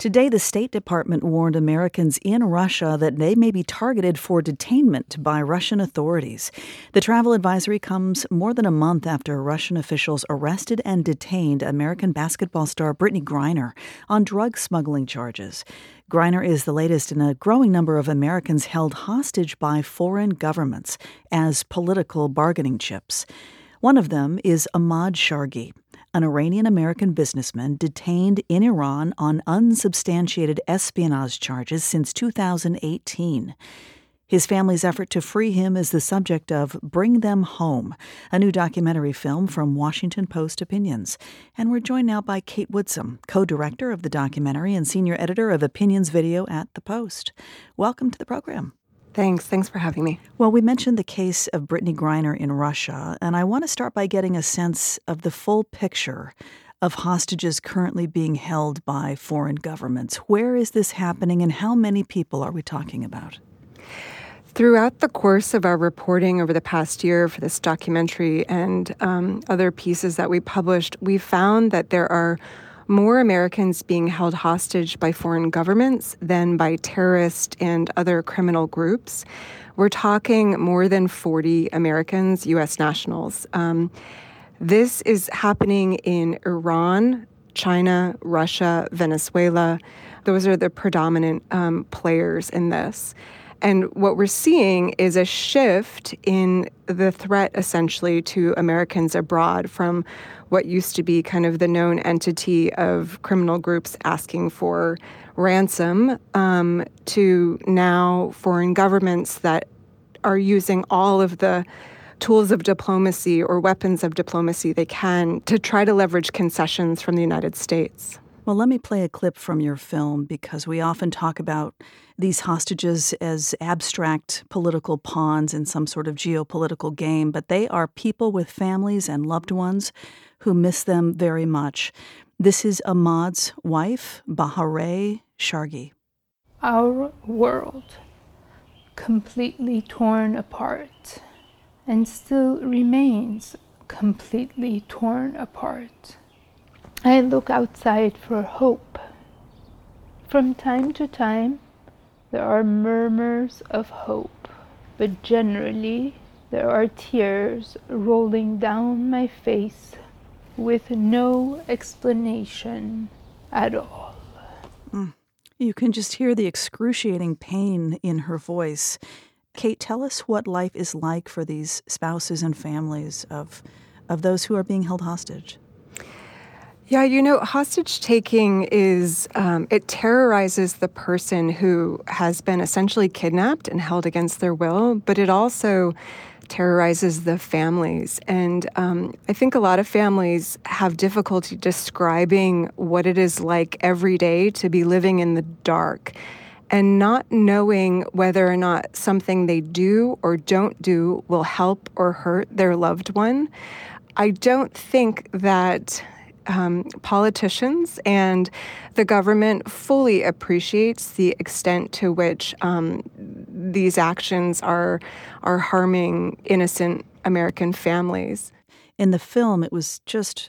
Today, the State Department warned Americans in Russia that they may be targeted for detainment by Russian authorities. The travel advisory comes more than a month after Russian officials arrested and detained American basketball star Brittney Griner on drug smuggling charges. Griner is the latest in a growing number of Americans held hostage by foreign governments as political bargaining chips. One of them is Ahmad Shargi, an Iranian-American businessman detained in Iran on unsubstantiated espionage charges since 2018. His family's effort to free him is the subject of Bring Them Home, a new documentary film from Washington Post Opinions. And we're joined now by Kate Woodsum, co-director of the documentary and senior editor of Opinions Video at The Post. Welcome to the program. Thanks for having me. Well, we mentioned the case of Brittney Griner in Russia, and I want to start by getting a sense of the full picture of hostages currently being held by foreign governments. Where is this happening, and how many people are we talking about? Throughout the course of our reporting over the past year for this documentary and other pieces that we published, we found that there are more Americans being held hostage by foreign governments than by terrorist and other criminal groups. We're talking more than 40 Americans, U.S. nationals. This is happening in Iran, China, Russia, Venezuela. Those are the predominant players in this. And what we're seeing is a shift in the threat, essentially, to Americans abroad from what used to be kind of the known entity of criminal groups asking for ransom to now foreign governments that are using all of the tools of diplomacy or weapons of diplomacy they can to try to leverage concessions from the United States. Well, let me play a clip from your film, because we often talk about these hostages as abstract political pawns in some sort of geopolitical game, but they are people with families and loved ones who miss them very much. This is Ahmad's wife, Bahareh Shargi. Our world, completely torn apart, and still remains completely torn apart. I look outside for hope. From time to time, there are murmurs of hope, but generally there are tears rolling down my face with no explanation at all. You can just hear the excruciating pain in her voice. Kate, tell us what life is like for these spouses and families of those who are being held hostage. Yeah, hostage taking is, it terrorizes the person who has been essentially kidnapped and held against their will, but it also terrorizes the families. And I think a lot of families have difficulty describing what it is like every day to be living in the dark and not knowing whether or not something they do or don't do will help or hurt their loved one. I don't think that politicians and the government fully appreciates the extent to which these actions are harming innocent American families. In the film, it was just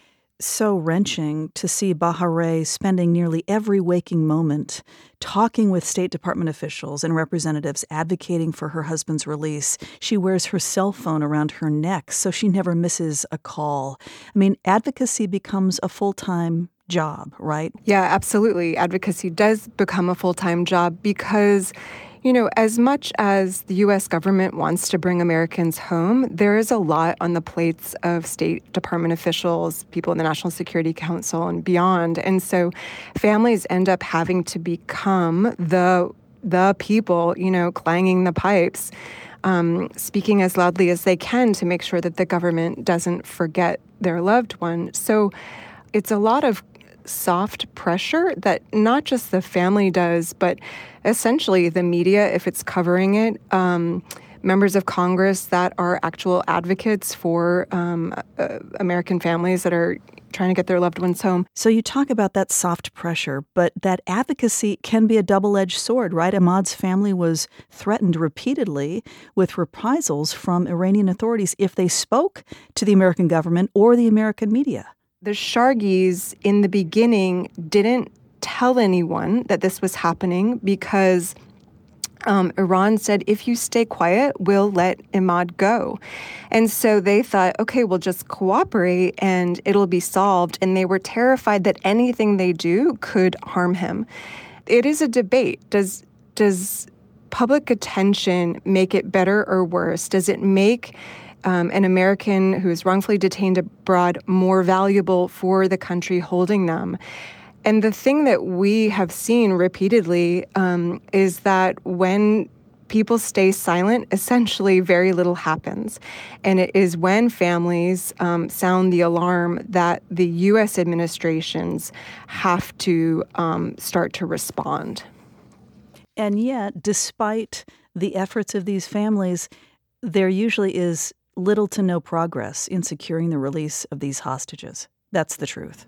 so wrenching to see Bahareh spending nearly every waking moment talking with State Department officials and representatives advocating for her husband's release. She wears her cell phone around her neck so she never misses a call. I mean, advocacy becomes a full-time job, right? Yeah, absolutely. Advocacy does become a full-time job because as much as the U.S. government wants to bring Americans home, there is a lot on the plates of State Department officials, people in the National Security Council and beyond. And so families end up having to become the people, clanging the pipes, speaking as loudly as they can to make sure that the government doesn't forget their loved one. So it's a lot of soft pressure that not just the family does, but essentially the media, if it's covering it, members of Congress that are actual advocates for American families that are trying to get their loved ones home. So you talk about that soft pressure, but that advocacy can be a double-edged sword, right? Ahmad's family was threatened repeatedly with reprisals from Iranian authorities if they spoke to the American government or the American media. The Shargis in the beginning didn't tell anyone that this was happening because Iran said, if you stay quiet, we'll let Ahmad go. And so they thought, okay, we'll just cooperate and it'll be solved. And they were terrified that anything they do could harm him. It is a debate. Does public attention make it better or worse? Does it make an American who is wrongfully detained abroad more valuable for the country holding them? And the thing that we have seen repeatedly is that when people stay silent, essentially very little happens. And it is when families sound the alarm that the U.S. administrations have to start to respond. And yet, despite the efforts of these families, there usually is little to no progress in securing the release of these hostages. That's the truth.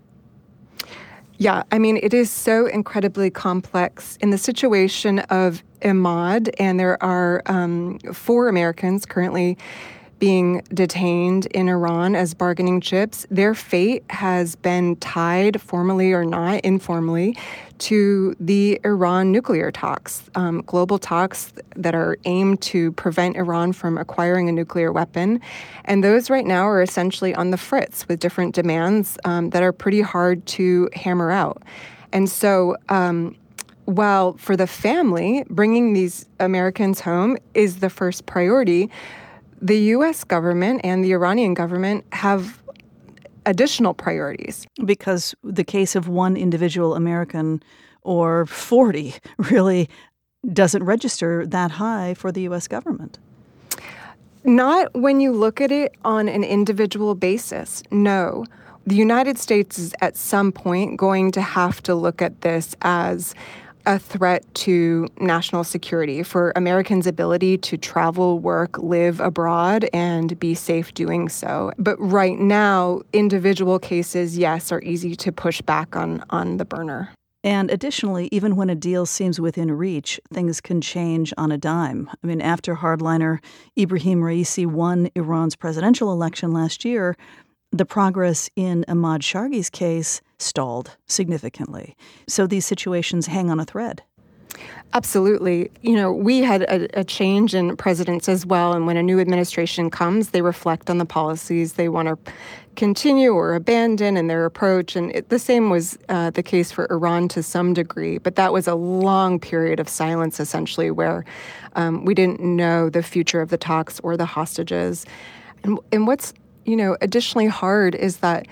Yeah, I mean, it is so incredibly complex. In the situation of Ahmad, and there are 4 Americans currently being detained in Iran as bargaining chips, their fate has been tied, formally or not, informally, to the Iran nuclear talks, global talks that are aimed to prevent Iran from acquiring a nuclear weapon. And those right now are essentially on the fritz with different demands that are pretty hard to hammer out. And so while for the family, bringing these Americans home is the first priority, the U.S. government and the Iranian government have additional priorities. Because the case of one individual American or 40 really doesn't register that high for the U.S. government. Not when you look at it on an individual basis, no. The United States is at some point going to have to look at this as a threat to national security, for Americans' ability to travel, work, live abroad, and be safe doing so. But right now, individual cases, yes, are easy to push back on the burner. And additionally, even when a deal seems within reach, things can change on a dime. I mean, after hardliner Ibrahim Raisi won Iran's presidential election last year, the progress in Ahmad Shargi's case stalled significantly. So these situations hang on a thread. Absolutely. You know, we had a change in presidents as well, and when a new administration comes, they reflect on the policies they want to continue or abandon in their approach, and the same was the case for Iran to some degree, but that was a long period of silence, essentially, where we didn't know the future of the talks or the hostages. And what's, additionally hard is that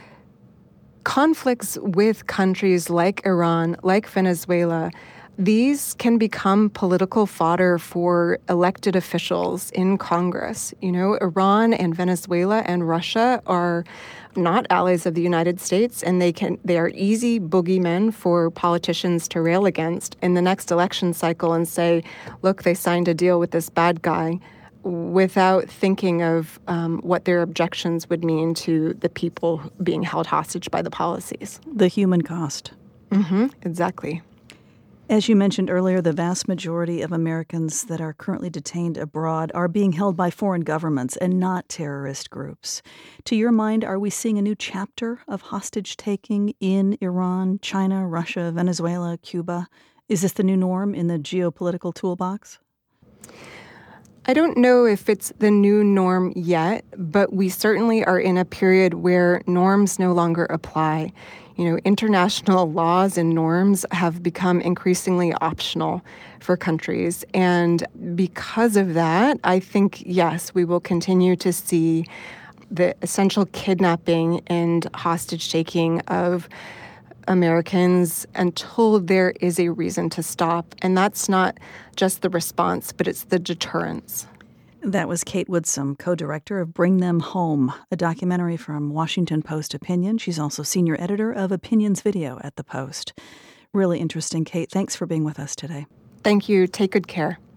conflicts with countries like Iran, like Venezuela, these can become political fodder for elected officials in Congress. Iran and Venezuela and Russia are not allies of the United States, and they are easy boogeymen for politicians to rail against in the next election cycle and say, look, they signed a deal with this bad guy, without thinking of what their objections would mean to the people being held hostage by the policies. The human cost. Mm-hmm, exactly. As you mentioned earlier, the vast majority of Americans that are currently detained abroad are being held by foreign governments and not terrorist groups. To your mind, are we seeing a new chapter of hostage-taking in Iran, China, Russia, Venezuela, Cuba? Is this the new norm in the geopolitical toolbox? I don't know if it's the new norm yet, but we certainly are in a period where norms no longer apply. International laws and norms have become increasingly optional for countries. And because of that, I think, yes, we will continue to see the essential kidnapping and hostage-taking of Americans until there is a reason to stop. And that's not just the response, but it's the deterrence. That was Kate Woodsum, co-director of Bring Them Home, a documentary from Washington Post Opinion. She's also senior editor of Opinions Video at The Post. Really interesting, Kate. Thanks for being with us today. Thank you. Take good care.